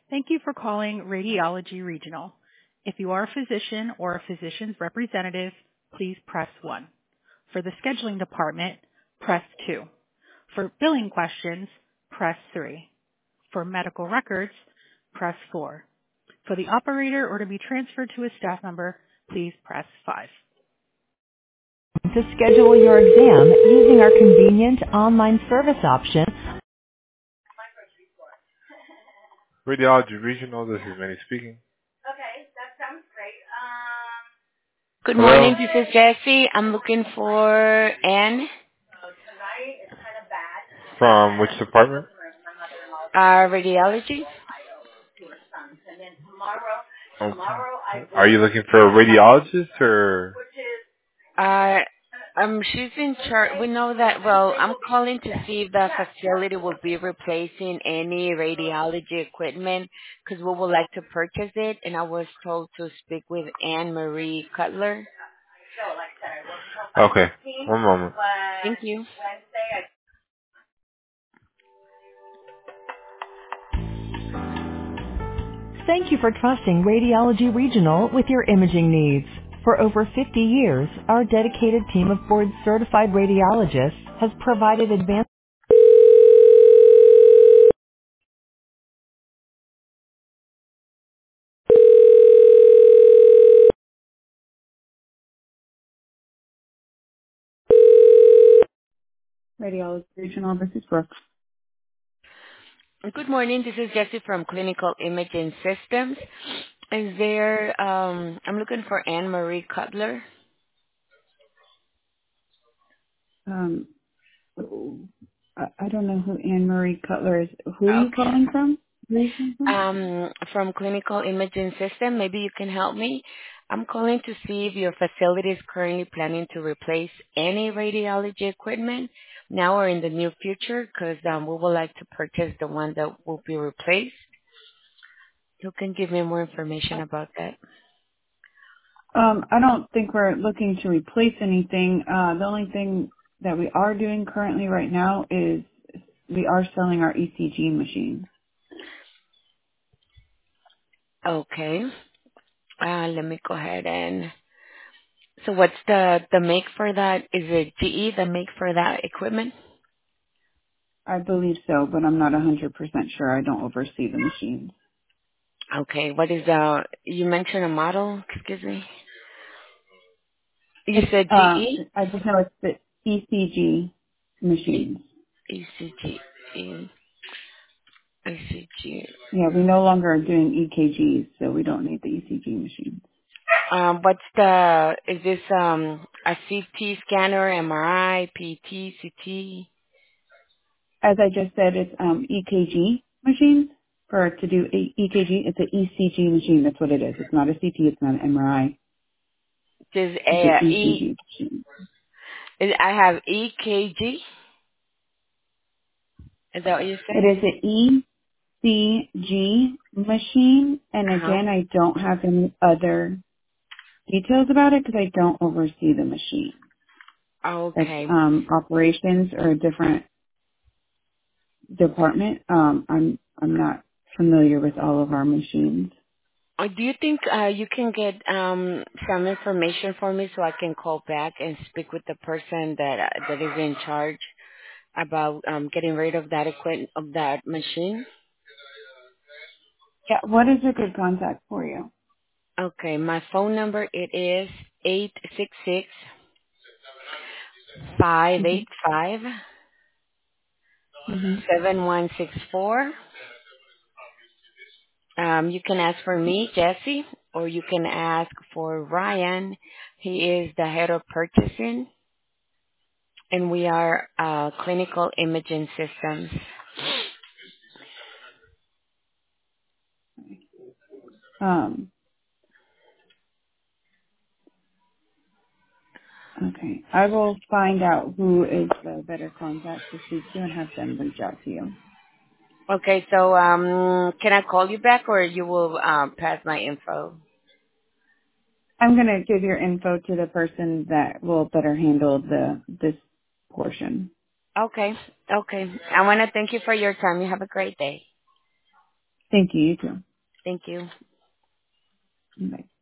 Thank you for calling Radiology Regional. If you are a physician or a physician's representative, please press 1. For the scheduling department, press 2. For billing questions, press 3. For medical records, press 4. For the operator or to be transferred to a staff member, please press 5. To schedule your exam using our convenient online service option. Radiology Regional, this is Manny speaking. Good Hello? morning, this is Jessie. I'm looking for Anne, From which department? radiology. Okay. Are you looking for a radiologist or? Uh, she's in charge. We know that. Well, I'm calling to see if the facility will be replacing any radiology equipment because we would like to purchase it. And I was told to speak with Anne Marie Cutler. Okay, one moment. Thank you. Thank you for trusting Radiology Regional with your imaging needs. For over 50 years, our dedicated team of board-certified radiologists has provided advanced Radiology Regional. This is Brooke. Good morning. This is Jessie from Clinical Imaging Systems. Is there? I'm looking for Anne Marie Cutler. Um, I don't know who Anne Marie Cutler is. Who are you Okay. calling from? Where are you calling from? From Clinical Imaging System. Maybe you can help me. I'm calling to see if your facility is currently planning to replace any radiology equipment now or in the near future, because we would like to purchase the one that will be replaced. You can give me more information about that. I don't think we're looking to replace anything. The only thing that we are doing currently right now is we are selling our ECG machines. Okay. Let me go ahead and. So what's the make for that? Is it GE the make for that equipment? I believe so, but I'm not 100% sure. I don't oversee the machines. Okay. What is you mentioned a model? Excuse me. You It's, said GE? I just know it's the ECG machines. ECG. ECG. Yeah, we no longer are doing EKGs, so we don't need the ECG machines. Is this a CT scanner, MRI, PT, CT? As I just said, it's EKG machines. For to do EKG, it's an ECG machine. That's what it is. It's not a CT. It's not an MRI. Does It's an ECG machine. I have EKG? Is that what you said? It is an ECG machine. And Uh-huh. again, I don't have any other details about it because I don't oversee the machine. That's Okay. operations or a different department. I'm not familiar with all of our machines. Do you think you can get some information for me so I can call back and speak with the person that is in charge about getting rid of that equipment of that machine? Yeah, what is a good contact for you? Okay, my phone number it is 866 five Mhm. eight five Mhm. 7164. You can ask for me, Jesse, or you can ask for Ryan. He is the head of purchasing, and we are clinical imaging systems. Um. Okay. I will find out who is the better contact to speak to and have them reach out to you. Okay, so can I call you back, or you will pass my info? I'm gonna give your info to the person that will better handle this portion. Okay, okay. I want to thank you for your time. You have a great day. Thank you. You too. Thank you. Bye.